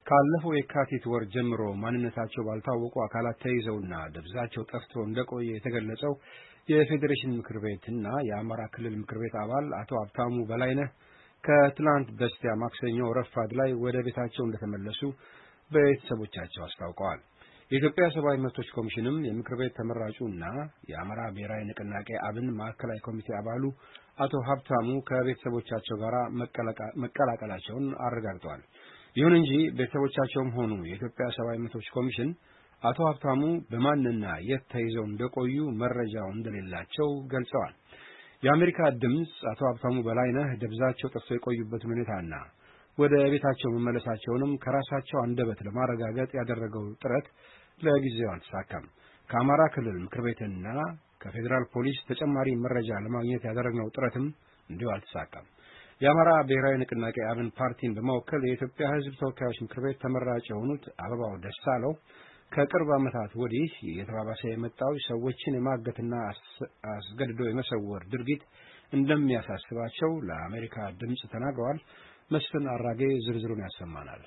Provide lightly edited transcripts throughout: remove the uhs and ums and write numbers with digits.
ካለፈው የካቲት ወር ጀምሮ ማንነታቸው ባልታወቁ አካላት ተይዘውና ደብዛቸው ጠፍቶ እንደቆየ የተገለጸው የፌዴሬሽን ምክር ቤትና የአማራ ክልል ምክር ቤት አባል አቶ ሀብታሙ በላይነህ ከትላንት በስቲያ ማክሰኞ ረፋድ ላይ ወደ ቤታቸው እንደተመለሱ ቤተሰቦቻቸው አስታውቀዋል። የኢትዮጵያ ሰብአዊ መብቶች ኮሚሽንም የምክር ቤት ተመራጩና የአማራ ብሔራዊ ንቅናቄ አብን ማዕከላዊ ኮሚቴ አባሉ አቶ ሀብታሙ ከቤተሰቦቻቸው ጋር መቀላቀላቸውን አረጋግጠዋል። ይሁን እንጂ ቤተሰቦቻቸውም ሆኑ የኢትዮጵያ ሰብአዊ መብቶች ኮሚሽን አቶ ሀብታሙ በማንና የት ተይዘው እንደቆዩ መረጃው እንደሌላቸው ገልጸዋል። የአሜሪካ ድምጽ አቶ ሀብታሙ በላይነህ ደብዛቸው ጠፍቶ የቆዩበትን ሁኔታና ወደ ቤታቸው መመለሳቸውንም ከራሳቸው አንደበት ለማረጋገጥ ያደረገው ጥረት ለጊዜው አልተሳካም። ከአማራ ክልል ምክር ቤትና ከፌዴራል ፖሊስ ተጨማሪ መረጃ ለማግኘት ያደረግነው ጥረትም እንዲሁ አልተሳካም። የአማራ ብሔራዊ ንቅናቄ አብን ፓርቲን በመወከል የኢትዮጵያ ሕዝብ ተወካዮች ምክር ቤት ተመራጭ የሆኑት አበባው ደሳለው ከቅርብ ዓመታት ወዲህ የተባባሰ የመጣው ሰዎችን የማገትና አስገድዶ የመሰወር ድርጊት እንደሚያሳስባቸው ለአሜሪካ ድምጽ ተናግረዋል። መስፍን አራጌ ዝርዝሩን ያሰማናል።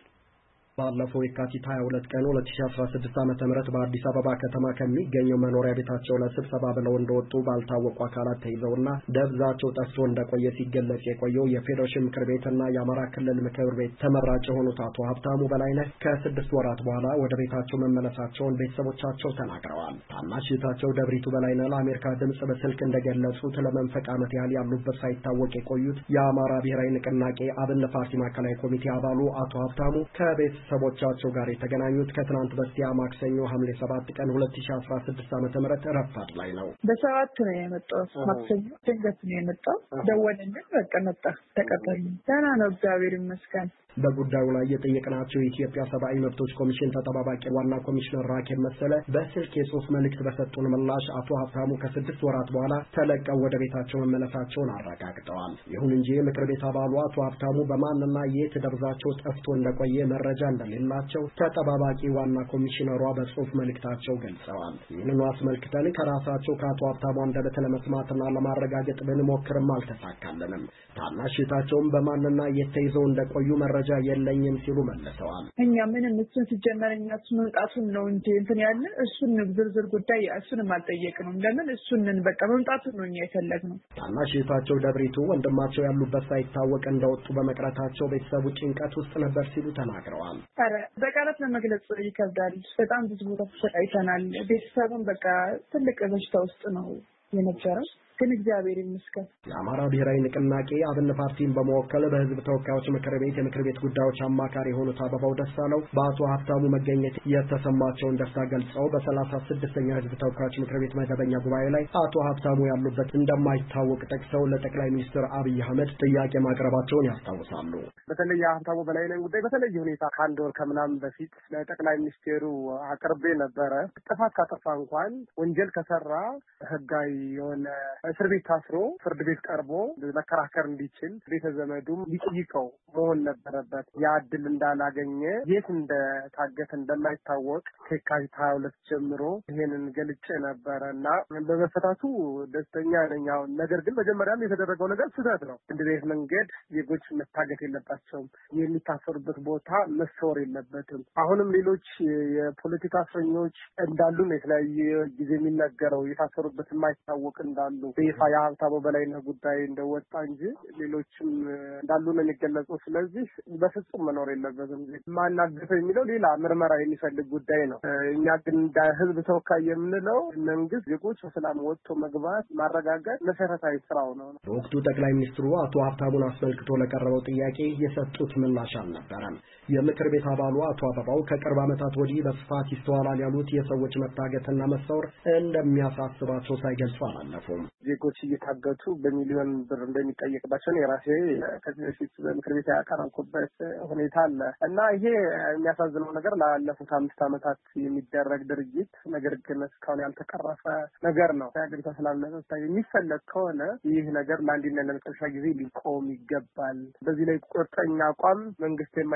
ባለፈው የካቲት 22 ቀን 2016 ዓ.ም በአዲስ አበባ ከተማ ከሚገኘው መኖሪያ ቤታቸው ለስብሰባ ብለው እንደወጡ ባልታወቁ አካላት ተይዘውና ደብዛቸው ጠፍቶ እንደቆየ ሲገለጽ የቆየው የፌዴሬሽን ምክር ቤትና የአማራ ክልል ምክር ቤት ተመራጭ የሆኑት አቶ ሀብታሙ በላይነህ ከ6 ወራት በኋላ ወደ ቤታቸው መመለሳቸውን ቤተሰቦቻቸው ተናግረዋል። ታናሽ እህታቸው ደብሪቱ በላይነህ ለአሜሪካ ድምጽ በስልክ እንደገለጹት ለመንፈቅ ዓመት ያህል ያሉበት ሳይታወቅ የቆዩት የአማራ ብሔራዊ ንቅናቄ አብን ፓርቲ ማዕከላዊ ኮሚቴ አባሉ አቶ ሀብታሙ ከቤተሰቦቻቸው ጋር የተገናኙት ከትናንት በስቲያ ማክሰኞ ሐምሌ 7 ቀን 2016 ዓ.ም ረፋድ ላይ ነው። በሰዓት ነው የመጣው። ማክሰኞ ድንገት ነው የመጣው። ደወለልን፣ በቃ መጣ፣ ተቀበልን። ደህና ነው እግዚአብሔር ይመስገን። በጉዳዩ ላይ የጠየቅናቸው የኢትዮጵያ ሰብአዊ መብቶች ኮሚሽን ተጠባባቂ ዋና ኮሚሽነር ራኬብ መሰለ በስልክ የጽሑፍ መልእክት በሰጡን ምላሽ አቶ ሀብታሙ ከ6 ወራት በኋላ ተለቀው ወደ ቤታቸው መመለሳቸውን አረጋግጠዋል። ይሁን እንጂ ምክር ቤት አባሉ አቶ ሀብታሙ በማንና የት ደብዛቸው ጠፍቶ እንደቆየ መረጃ እንደሌላቸው ተጠባባቂ ዋና ኮሚሽነሯ በጽሑፍ መልእክታቸው ገልጸዋል። ይህንኑ አስመልክተን ከራሳቸው ከአቶ ሀብታሙ አንደበት ለመስማትና ለማረጋገጥ ብንሞክርም አልተሳካልንም። ታናሽ እህታቸውም በማንና የት ተይዘው እንደቆዩ መረጃ የለኝም ሲሉ መልሰዋል። እኛ ምንም እሱን ሲጀመር እኛ እሱን መምጣቱን ነው እንጂ እንትን ያለ እሱን ዝርዝር ጉዳይ እሱንም አልጠየቅንም። ለምን እሱን በቃ መምጣቱን ነው እኛ የፈለግነው። ታናሽ እህታቸው ደብሪቱ ወንድማቸው ያሉበት ሳይታወቅ እንደወጡ በመቅረታቸው ቤተሰቡ ጭንቀት ውስጥ ነበር ሲሉ ተናግረዋል። ኧረ በቃላት ለመግለጽ ይከብዳል። በጣም ብዙ ቦታ ተሰቃይተናል። ቤተሰቡን በቃ ትልቅ በሽታ ውስጥ ነው የነበረው። ግን እግዚአብሔር ይመስገን። የአማራ ብሔራዊ ንቅናቄ አብን ፓርቲን በመወከል በሕዝብ ተወካዮች ምክር ቤት የምክር ቤት ጉዳዮች አማካሪ የሆኑት አበባው ደሳለው በአቶ ሀብታሙ መገኘት የተሰማቸውን ደስታ ገልጸው በ36ኛው ሕዝብ ተወካዮች ምክር ቤት መደበኛ ጉባኤ ላይ አቶ ሀብታሙ ያሉበት እንደማይታወቅ ጠቅሰው ለጠቅላይ ሚኒስትር አብይ አህመድ ጥያቄ ማቅረባቸውን ያስታውሳሉ። በተለይ የሀብታሙ በላይነህ ጉዳይ በተለየ ሁኔታ ከአንድ ወር ከምናምን በፊት ለጠቅላይ ሚኒስቴሩ አቅርቤ ነበረ። ጥፋት ካጠፋ እንኳን ወንጀል ከሰራ ህጋዊ የሆነ እስር ቤት ታስሮ ፍርድ ቤት ቀርቦ መከራከር እንዲችል ቤተ ዘመዱም ሊጠይቀው መሆን ነበረበት። ያ ዕድል እንዳላገኘ የት እንደታገተ እንደማይታወቅ ከየካቲት 22 ጀምሮ ይሄንን ገልጬ ነበረና በመፈታቱ ደስተኛ ነኝ። ነገር ግን መጀመሪያም የተደረገው ነገር ስህተት ነው። እንደዚህ መንገድ ዜጎች መታገት የለባቸውም። የሚታሰሩበት ቦታ መሰወር የለበትም። አሁንም ሌሎች የፖለቲካ እስረኞች እንዳሉ ነው የተለያየ ጊዜ የሚነገረው። የታሰሩበት የማይታወቅ እንዳሉ በይፋ የሀብታሙ በላይነህ ጉዳይ እንደወጣ እንጂ ሌሎችም እንዳሉ ነው የሚገለጸው። ስለዚህ በፍጹም መኖር የለበትም። ማናገተው የሚለው ሌላ ምርመራ የሚፈልግ ጉዳይ ነው። እኛ ግን እንደ ህዝብ ተወካይ የምንለው መንግስት ዜጎች በሰላም ወጥቶ መግባት ማረጋገጥ መሰረታዊ ስራው ነው። በወቅቱ ጠቅላይ ሚኒስትሩ አቶ ሀብታሙን አስመልክቶ ለቀረበው ጥያቄ የሰጡት ምላሽ አልነበረም። የምክር ቤት አባሉ አቶ አበባው ከቅርብ ዓመታት ወዲህ በስፋት ይስተዋላል ያሉት የሰዎች መታገትና መሰወር እንደሚያሳስባቸው ሳይገልጹ አላለፉም። ዜጎች እየታገቱ በሚሊዮን ብር እንደሚጠየቅባቸው የራሴ ከዚህ በፊት በምክር ቤት ያቀረብኩበት ሁኔታ አለ እና ይሄ የሚያሳዝነው ነገር ላለፉት 5 ዓመታት የሚደረግ ድርጊት ነገር ግን እስካሁን ያልተቀረፈ ነገር ነው። የሀገሪቷ ሰላምና ጸጥታ የሚፈለግ ከሆነ ይህ ነገር ለአንድና ለመጨረሻ ጊዜ ሊቆም ይገባል። በዚህ ላይ ቁርጠኛ አቋም መንግስት የማይወስድ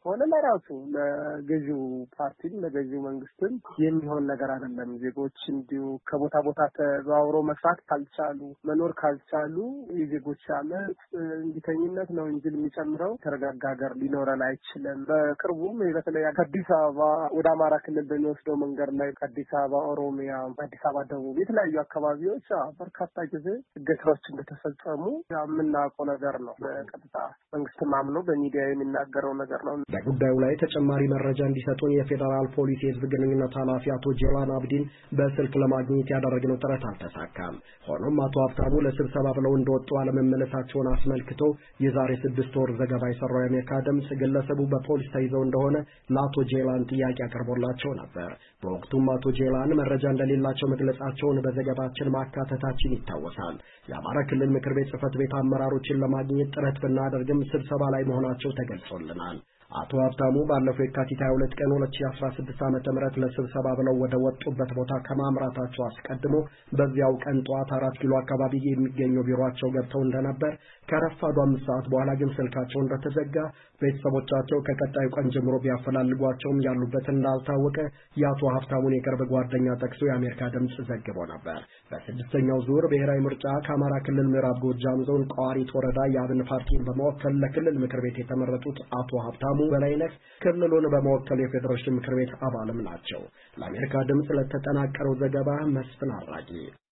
ከሆነ ለራሱ ለገዢው ፓርቲም ለገዢው መንግስትም የሚሆን ነገር አይደለም። ዜጎች እንዲሁ ከቦታ ቦታ ተዘዋውሮ መስራት ካልቻሉ መኖር ካልቻሉ የዜጎች አመት እንቢተኝነት ነው እንጂ የሚጨምረው ተረጋጋ ሀገር ሊኖረን አይችልም። በቅርቡም በተለይ ከአዲስ አበባ ወደ አማራ ክልል በሚወስደው መንገድ ላይ ከአዲስ አበባ ኦሮሚያ፣ አዲስ አበባ ደቡብ የተለያዩ አካባቢዎች በርካታ ጊዜ እገታዎች እንደተፈጸሙ የምናውቀው ነገር ነው። በቀጥታ መንግስት ማምኖ በሚዲያ የሚናገረው ነገር ነው። በጉዳዩ ላይ ተጨማሪ መረጃ እንዲሰጡን የፌዴራል ፖሊስ የህዝብ ግንኙነት ኃላፊ አቶ ጄላን አብዲን በስልክ ለማግኘት ያደረግነው ጥረት አልተሳካም። ሆኖም አቶ ሀብታሙ ለስብሰባ ብለው እንደወጡ አለመመለሳቸውን አስመልክቶ የዛሬ 6 ወር ዘገባ የሰራው የአሜሪካ ድምፅ ግለሰቡ በፖሊስ ተይዘው እንደሆነ ለአቶ ጄላን ጥያቄ አቅርቦላቸው ነበር። በወቅቱም አቶ ጄላን መረጃ እንደሌላቸው መግለጻቸውን በዘገባችን ማካተታችን ይታወሳል። የአማራ ክልል ምክር ቤት ጽህፈት ቤት አመራሮችን ለማግኘት ጥረት ብናደርግም ስብሰባ ላይ መሆናቸው ተገልጾልናል። አቶ ሀብታሙ ባለፈው የካቲት 22 ቀን 2016 ዓ.ም ለስብሰባ ብለው ወደ ወጡበት ቦታ ከማምራታቸው አስቀድሞ በዚያው ቀን ጠዋት 4 ኪሎ አካባቢ የሚገኘው ቢሮአቸው ገብተው እንደነበር፣ ከረፋዱ 5 ሰዓት በኋላ ግን ስልካቸው እንደተዘጋ፣ ቤተሰቦቻቸው ከቀጣዩ ቀን ጀምሮ ቢያፈላልጓቸውም ያሉበት እንዳልታወቀ የአቶ ሀብታሙን የቅርብ ጓደኛ ጠቅሶ የአሜሪካ ድምፅ ዘግቦ ነበር። በስድስተኛው ዙር ብሔራዊ ምርጫ ከአማራ ክልል ምዕራብ ጎጃም ዞን ቋሪት ወረዳ የአብን ፓርቲን በመወከል ለክልል ምክር ቤት የተመረጡት አቶ ሀብታሙ በላይነህ ክልሉን በመወከል የፌዴሬሽን ምክር ቤት አባልም ናቸው። ለአሜሪካ ድምፅ ለተጠናቀረው ዘገባ መስፍን አራጊ